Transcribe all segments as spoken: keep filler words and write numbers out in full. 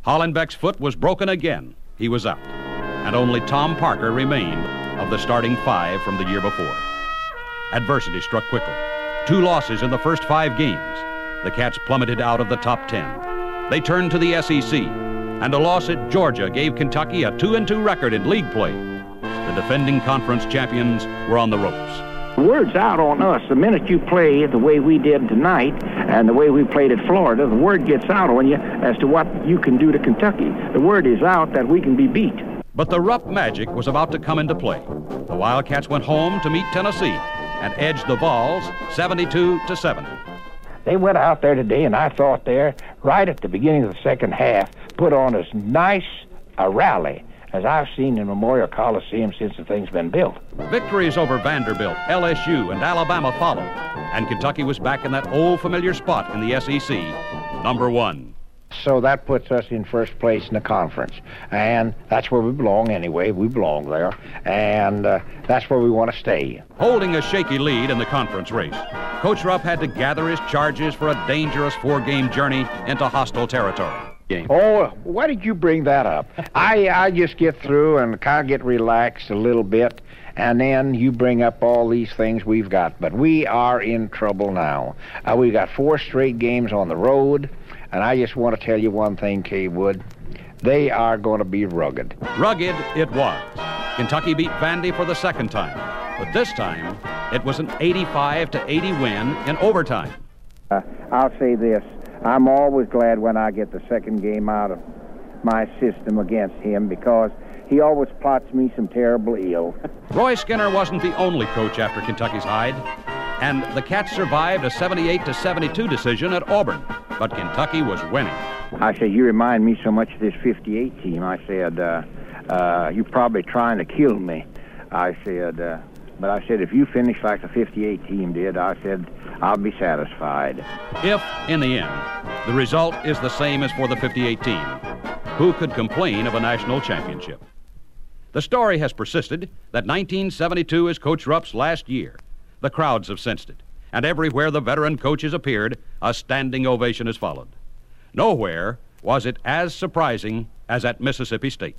Hollenbeck's foot was broken again. He was out. And only Tom Parker remained of the starting five from the year before. Adversity struck quickly. Two losses in the first five games. The Cats plummeted out of the top ten. They turned to the S E C, and a loss at Georgia gave Kentucky a two and two record in league play. The defending conference champions were on the ropes. The word's out on us. The minute you play the way we did tonight and the way we played at Florida, the word gets out on you as to what you can do to Kentucky. The word is out that we can be beat. But the Rupp magic was about to come into play. The Wildcats went home to meet Tennessee and edged the Vols seventy-two to seventy. They went out there today, and I thought there, right at the beginning of the second half, put on as nice a rally as I've seen in Memorial Coliseum since the thing's been built. Victories over Vanderbilt, L S U, and Alabama followed, and Kentucky was back in that old familiar spot in the S E C, number one. So that puts us in first place in the conference, and that's where we belong anyway. We belong there, and uh, that's where we want to stay. Holding a shaky lead in the conference race, Coach Rupp had to gather his charges for a dangerous four-game journey into hostile territory. Oh, why did you bring that up? I, I just get through and kind of get relaxed a little bit, and then you bring up all these things we've got. But we are in trouble now. Uh, we've got four straight games on the road, and I just want to tell you one thing, Kay Wood. They are going to be rugged. Rugged it was. Kentucky beat Vandy for the second time, but this time it was an eighty-five to eighty win in overtime. Uh, I'll say this. I'm always glad when I get the second game out of my system against him because he always plots me some terrible ill. Roy Skinner wasn't the only coach after Kentucky's hide, and the Cats survived a seventy-eight to seventy-two decision at Auburn, but Kentucky was winning. I said, you remind me so much of this fifty-eight team. I said, uh, uh, you're probably trying to kill me. I said, uh, but I said, if you finish like the fifty-eight team did, I said, I'll be satisfied. If, in the end, the result is the same as for the fifty-eight team, who could complain of a national championship? The story has persisted that nineteen seventy-two is Coach Rupp's last year. The crowds have sensed it, and everywhere the veteran coaches appeared, a standing ovation has followed. Nowhere was it as surprising as at Mississippi State.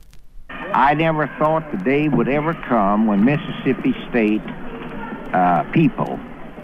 I never thought the day would ever come when Mississippi State uh, people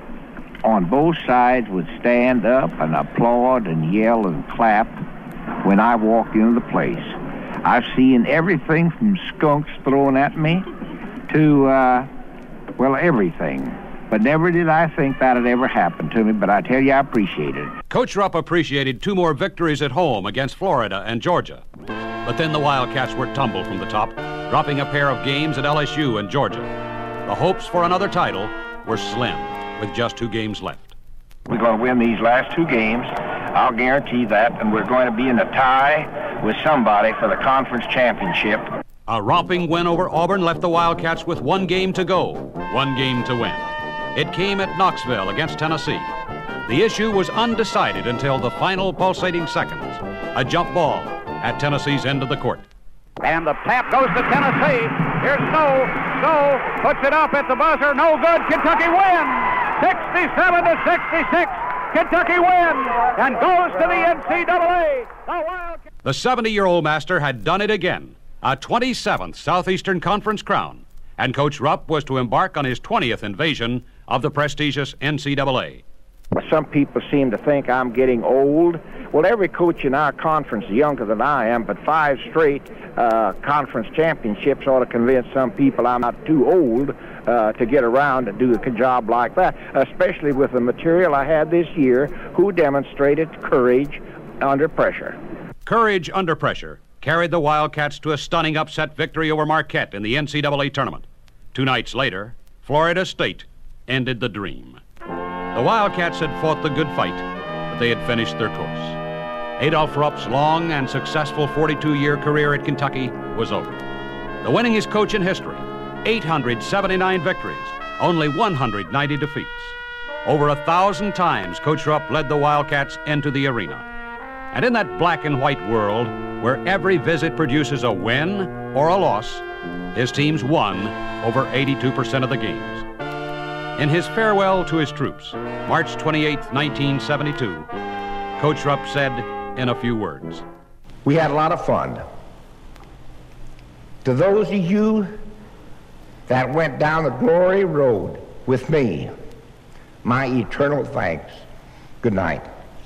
on both sides would stand up and applaud and yell and clap when I walked into the place. I've seen everything from skunks thrown at me to, uh, well, everything. But never did I think that had ever happened to me, but I tell you, I appreciate it. Coach Rupp appreciated two more victories at home against Florida and Georgia. But then the Wildcats were tumbled from the top, dropping a pair of games at L S U and Georgia. The hopes for another title were slim, with just two games left. We're going to win these last two games. I'll guarantee that, and we're going to be in a tie with somebody for the conference championship. A romping win over Auburn left the Wildcats with one game to go, one game to win. It came at Knoxville against Tennessee. The issue was undecided until the final pulsating seconds. A jump ball at Tennessee's end of the court. And the tap goes to Tennessee. Here's Snow. Snow puts it up at the buzzer. No good. Kentucky wins. sixty-seven to sixty-six. Kentucky wins and goes to the N C double A. The Wildcats. The seventy-year-old master had done it again. A twenty-seventh Southeastern Conference crown. And Coach Rupp was to embark on his twentieth invasion of the prestigious N C double A. Some people seem to think I'm getting old. Well, every coach in our conference is younger than I am, but five straight uh, conference championships ought to convince some people I'm not too old uh, to get around and do a job like that, especially with the material I had this year, who demonstrated courage under pressure. Courage under pressure carried the Wildcats to a stunning upset victory over Marquette in the N C double A tournament. Two nights later, Florida State ended the dream. The Wildcats had fought the good fight, but they had finished their course. Adolph Rupp's long and successful forty-two-year career at Kentucky was over. The winningest coach in history, eight hundred seventy-nine victories, only one hundred ninety defeats. Over a thousand times, Coach Rupp led the Wildcats into the arena. And in that black and white world, where every visit produces a win or a loss, his teams won over eighty-two percent of the games. In his farewell to his troops, March twenty-eighth, nineteen seventy-two, Coach Rupp said in a few words, We had a lot of fun. To those of you that went down the glory road with me, my eternal thanks. Good night.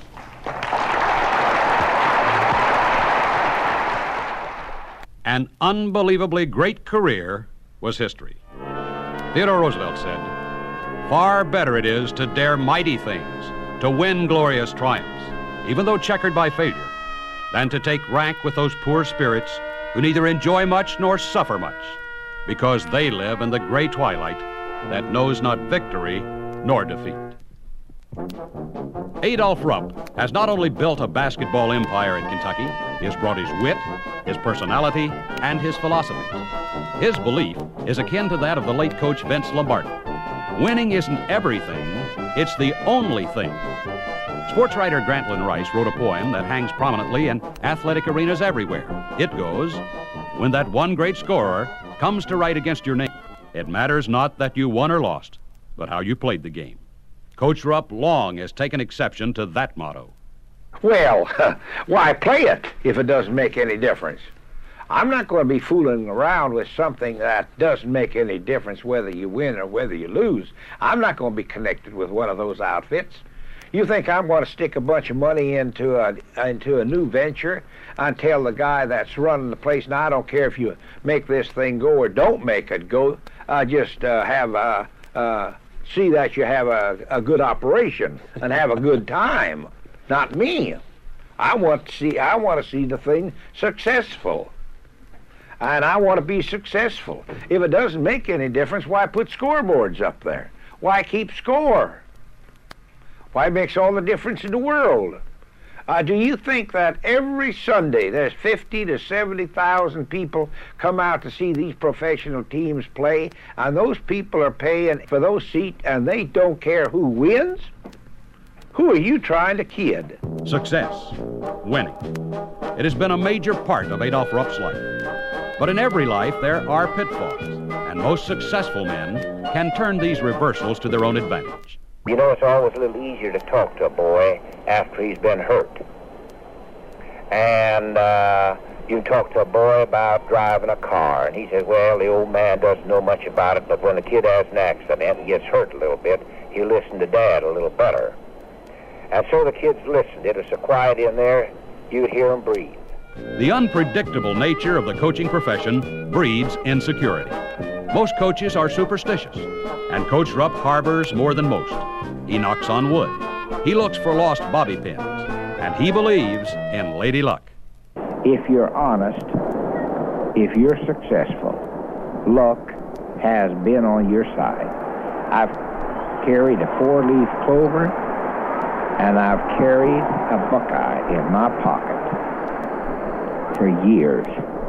An unbelievably great career was history. Theodore Roosevelt said, "Far better it is to dare mighty things, to win glorious triumphs, even though checkered by failure, than to take rank with those poor spirits who neither enjoy much nor suffer much, because they live in the gray twilight that knows not victory nor defeat." Adolph Rupp has not only built a basketball empire in Kentucky, he has brought his wit, his personality, and his philosophies. His belief is akin to that of the late coach Vince Lombardi. Winning isn't everything, it's the only thing. Sports writer Grantland Rice wrote a poem that hangs prominently in athletic arenas everywhere. It goes, "When that one great scorer comes to write against your name, it matters not that you won or lost, but how you played the game." Coach Rupp long has taken exception to that motto. Well, why play it if it doesn't make any difference? I'm not going to be fooling around with something that doesn't make any difference whether you win or whether you lose. I'm not going to be connected with one of those outfits. You think I'm going to stick a bunch of money into a into a new venture and tell the guy that's running the place, now I don't care if you make this thing go or don't make it go, uh, just uh, have a, uh, see that you have a, a good operation and have a good time. Not me. I want to see I want to see the thing successful. And I want to be successful. If it doesn't make any difference, why put scoreboards up there? Why keep score? Why, it makes all the difference in the world. Uh, do you think that every Sunday there's fifty to seventy thousand people come out to see these professional teams play, and those people are paying for those seats and they don't care who wins? Who are you trying to kid? Success, winning. It has been a major part of Adolph Rupp's life. But in every life there are pitfalls, and most successful men can turn these reversals to their own advantage. You know, it's always a little easier to talk to a boy after he's been hurt. And uh, you can talk to a boy about driving a car, and he says, well, the old man doesn't know much about it, but when the kid has an accident and gets hurt a little bit, he'll listen to Dad a little better. And so the kids listened. It was so quiet in there, you'd hear them breathe. The unpredictable nature of the coaching profession breeds insecurity. Most coaches are superstitious, and Coach Rupp harbors more than most. He knocks on wood. He looks for lost bobby pins, and he believes in lady luck. If you're honest, if you're successful, luck has been on your side. I've carried a four-leaf clover, and I've carried a buckeye in my pocket for years.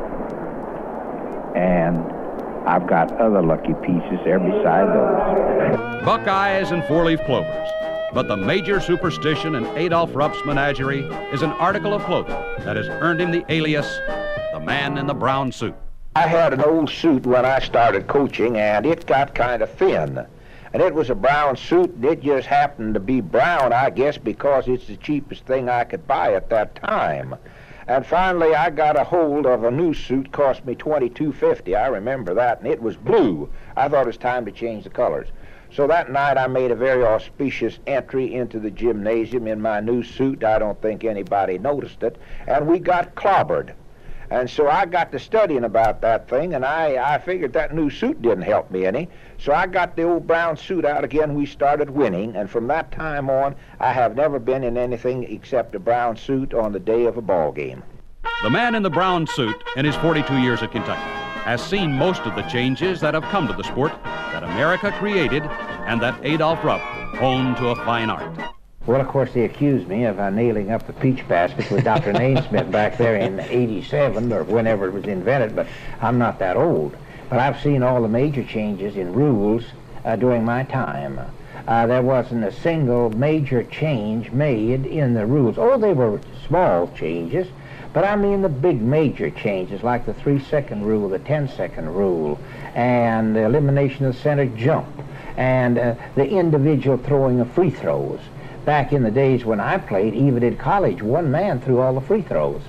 And I've got other lucky pieces there beside those. Buckeyes and four-leaf clovers. But the major superstition in Adolph Rupp's menagerie is an article of clothing that has earned him the alias, the man in the brown suit. I had an old suit when I started coaching, and it got kind of thin. And it was a brown suit, and it just happened to be brown, I guess, because it's the cheapest thing I could buy at that time. And finally, I got a hold of a new suit, cost me twenty-two fifty. I remember that, and it was blue. I thought it was time to change the colors. So that night, I made a very auspicious entry into the gymnasium in my new suit. I don't think anybody noticed it, and we got clobbered. And so I got to studying about that thing, and I, I figured that new suit didn't help me any. So I got the old brown suit out again. We started winning, and from that time on, I have never been in anything except a brown suit on the day of a ball game. The man in the brown suit, in his forty-two years at Kentucky, has seen most of the changes that have come to the sport that America created and that Adolph Rupp honed to a fine art. Well, of course, they accused me of uh, nailing up the peach basket with Doctor Naismith back there in eighty-seven or whenever it was invented, but I'm not that old. But I've seen all the major changes in rules uh, during my time. Uh, there wasn't a single major change made in the rules. Oh, they were small changes, but I mean the big major changes, like the three-second rule, the ten-second rule, and the elimination of the center jump, and uh, the individual throwing of free throws. Back in the days when I played, even in college, one man threw all the free throws.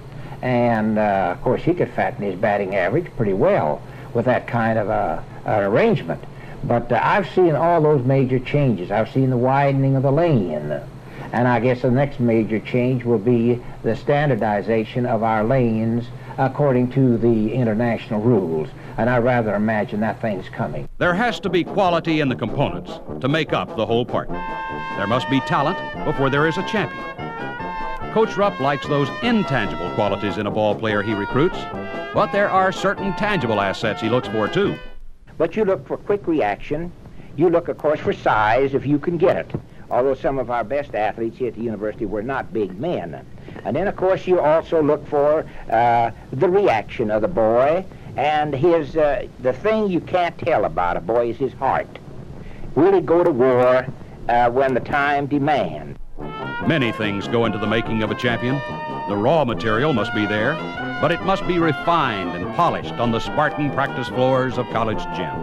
And, uh, of course, he could fatten his batting average pretty well with that kind of uh, an arrangement. But uh, I've seen all those major changes. I've seen the widening of the lane. And I guess the next major change will be the standardization of our lanes according to the international rules. And I rather imagine that thing's coming. There has to be quality in the components to make up the whole party. There must be talent before there is a champion. Coach Rupp likes those intangible qualities in a ball player he recruits, but there are certain tangible assets he looks for, too. But you look for quick reaction. You look, of course, for size if you can get it, although some of our best athletes here at the university were not big men. And then, of course, you also look for uh, the reaction of the boy, and his, uh, the thing you can't tell about a boy is his heart. Will he go to war uh, when the time demands? Many things go into the making of a champion. The raw material must be there, but it must be refined and polished on the Spartan practice floors of college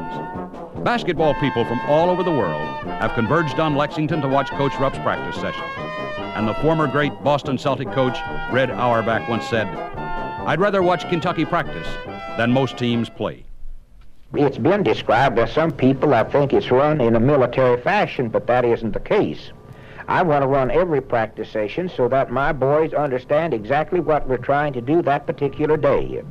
gyms. Basketball people from all over the world have converged on Lexington to watch Coach Rupp's practice sessions. And the former great Boston Celtic coach, Red Auerbach, once said, "I'd rather watch Kentucky practice than most teams play." It's been described by some people that think it's run in a military fashion, but that isn't the case. I want to run every practice session so that my boys understand exactly what we're trying to do that particular day.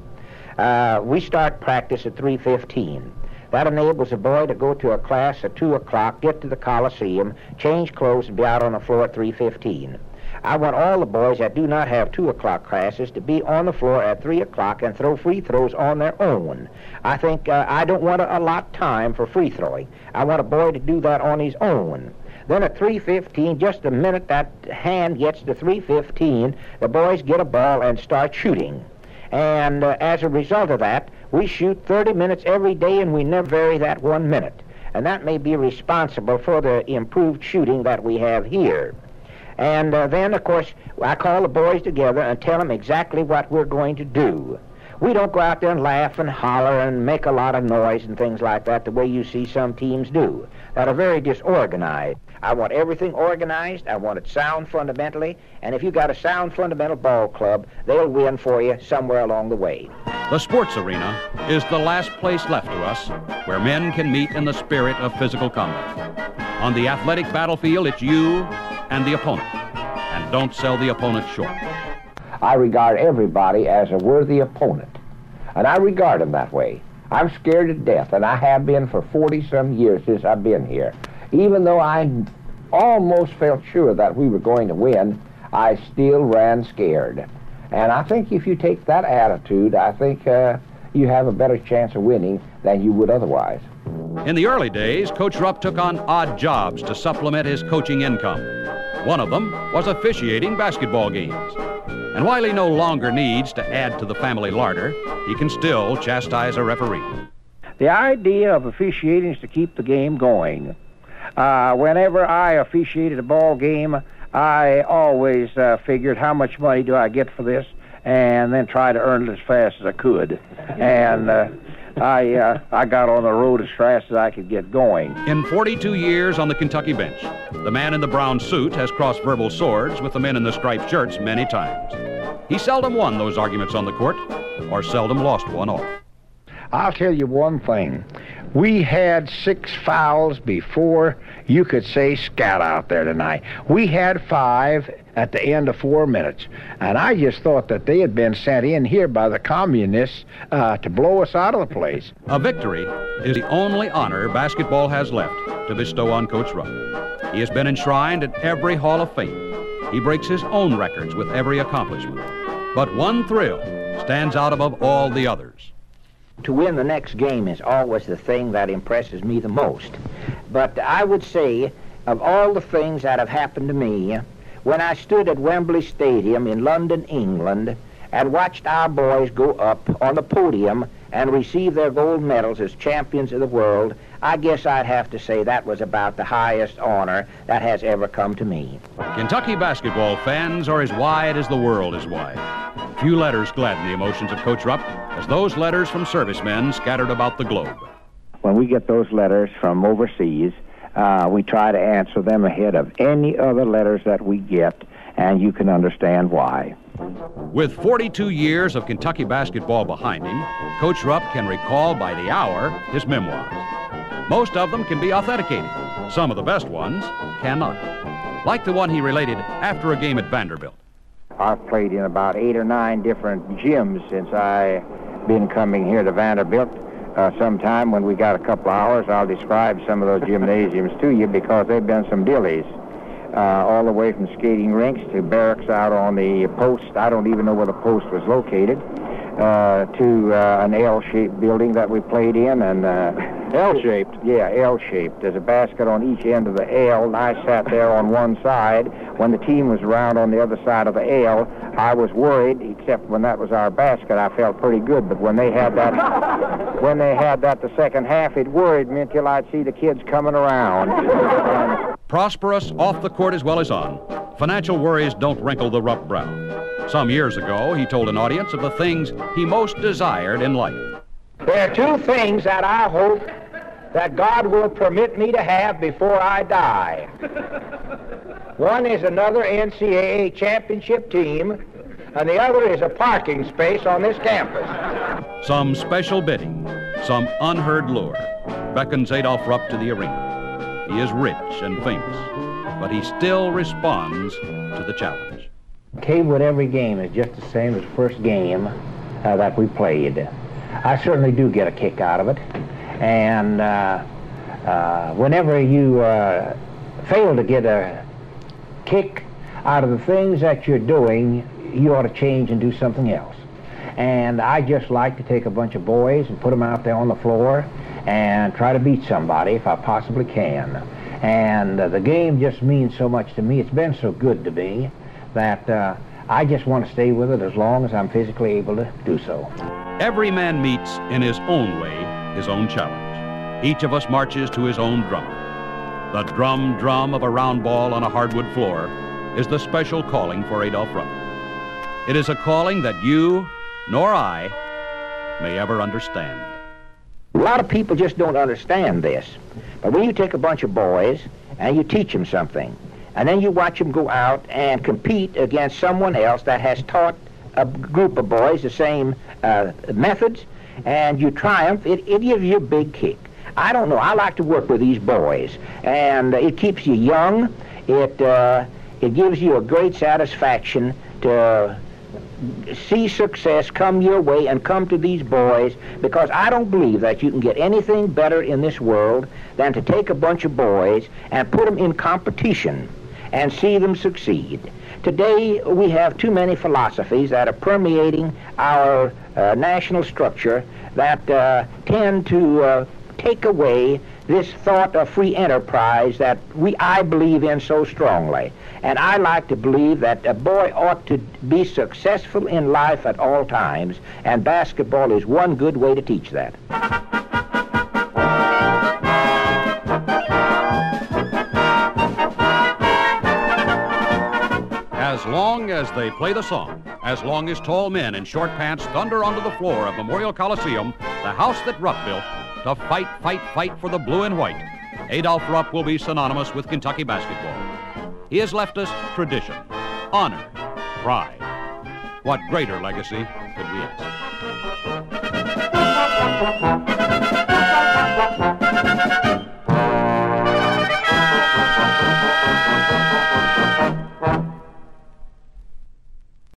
Uh, we start practice at three fifteen. That enables a boy to go to a class at two o'clock, get to the Coliseum, change clothes, and be out on the floor at three fifteen. I want all the boys that do not have two o'clock classes to be on the floor at three o'clock and throw free throws on their own. I think uh, I don't want to allot time for free throwing. I want a boy to do that on his own. Then at three fifteen, just the minute that hand gets to three fifteen, the boys get a ball and start shooting. And uh, as a result of that, we shoot thirty minutes every day, and we never vary that one minute. And that may be responsible for the improved shooting that we have here. And uh, then, of course, I call the boys together and tell them exactly what we're going to do. We don't go out there and laugh and holler and make a lot of noise and things like that the way you see some teams do that are very disorganized. I want everything organized. I want it sound fundamentally. And if you got a sound fundamental ball club, they'll win for you somewhere along the way. The sports arena is the last place left to us where men can meet in the spirit of physical combat. On the athletic battlefield, it's you and the opponent. And don't sell the opponent short. I regard everybody as a worthy opponent, and I regard them that way. I'm scared to death, and I have been for forty-some years since I've been here. Even though I almost felt sure that we were going to win, I still ran scared. And I think if you take that attitude, I think uh, you have a better chance of winning than you would otherwise. In the early days, Coach Rupp took on odd jobs to supplement his coaching income. One of them was officiating basketball games. And while he no longer needs to add to the family larder, he can still chastise a referee. The idea of officiating is to keep the game going. Uh, whenever I officiated a ball game, I always uh, figured how much money do I get for this, and then try to earn it as fast as I could. And uh, I, uh, I got on the road as fast as I could get going. In forty-two years on the Kentucky bench, the man in the brown suit has crossed verbal swords with the men in the striped shirts many times. He seldom won those arguments on the court, or seldom lost one off. I'll tell you one thing. We had six fouls before you could say scat out there tonight. We had five at the end of four minutes. And I just thought that they had been sent in here by the communists uh, to blow us out of the place. A victory is the only honor basketball has left to bestow on Coach Rupp. He has been enshrined at every Hall of Fame. He breaks his own records with every accomplishment. But one thrill stands out above all the others. To win the next game is always the thing that impresses me the most. But I would say, of all the things that have happened to me, when I stood at Wembley Stadium in London, England, and watched our boys go up on the podium and receive their gold medals as champions of the world, I guess I'd have to say that was about the highest honor that has ever come to me. Kentucky basketball fans are as wide as the world is wide. Few letters gladden the emotions of Coach Rupp as those letters from servicemen scattered about the globe. When we get those letters from overseas, uh, we try to answer them ahead of any other letters that we get, and you can understand why. With forty-two years of Kentucky basketball behind him, Coach Rupp can recall by the hour his memoirs. Most of them can be authenticated. Some of the best ones cannot. Like the one he related after a game at Vanderbilt. I've played in about eight or nine different gyms since I've been coming here to Vanderbilt. Uh, sometime when we got a couple hours, I'll describe some of those gymnasiums to you because they've been some dillies. Uh, all the way from skating rinks to barracks out on the post. I don't even know where the post was located. Uh, to uh, an L-shaped building that we played in, and uh, L-shaped? Yeah, L-shaped. There's a basket on each end of the L, and I sat there on one side. When the team was around on the other side of the L, I was worried, except when that was our basket, I felt pretty good. But when they had that, when they had that the second half, it worried me until I'd see the kids coming around. And prosperous off the court as well as on, financial worries don't wrinkle the Rupp brow. Some years ago, he told an audience of the things he most desired in life. There are two things that I hope that God will permit me to have before I die. One is another N C double A championship team, and the other is a parking space on this campus. Some special bidding, some unheard lure beckons Adolph Rupp to the arena. He is rich and famous, but he still responds to the challenge. Cavewood every game is just the same as the first game uh, that we played. I certainly do get a kick out of it. And uh, uh, whenever you uh, fail to get a kick out of the things that you're doing, you ought to change and do something else. And I just like to take a bunch of boys and put them out there on the floor and try to beat somebody if I possibly can. And uh, the game just means so much to me. It's been so good to me that uh, I just want to stay with it as long as I'm physically able to do so. Every man meets in his own way his own challenge. Each of us marches to his own drummer. The drum drum of a round ball on a hardwood floor is the special calling for Adolph Rupp. It is a calling that you nor I may ever understand. A lot of people just don't understand this. But when you take a bunch of boys and you teach them something, and then you watch them go out and compete against someone else that has taught a group of boys the same uh, methods, and you triumph, it, it gives you a big kick. I don't know, I like to work with these boys, and it keeps you young. It, uh, it gives you a great satisfaction to see success come your way and come to these boys, because I don't believe that you can get anything better in this world than to take a bunch of boys and put them in competition and see them succeed. Today, we have too many philosophies that are permeating our uh, national structure that uh, tend to uh, take away this thought of free enterprise that we, I believe in so strongly. And I like to believe that a boy ought to be successful in life at all times, and basketball is one good way to teach that. As long as they play the song, as long as tall men in short pants thunder onto the floor of Memorial Coliseum, the house that Rupp built, to fight, fight, fight for the blue and white, Adolph Rupp will be synonymous with Kentucky basketball. He has left us tradition, honor, pride. What greater legacy could we ask?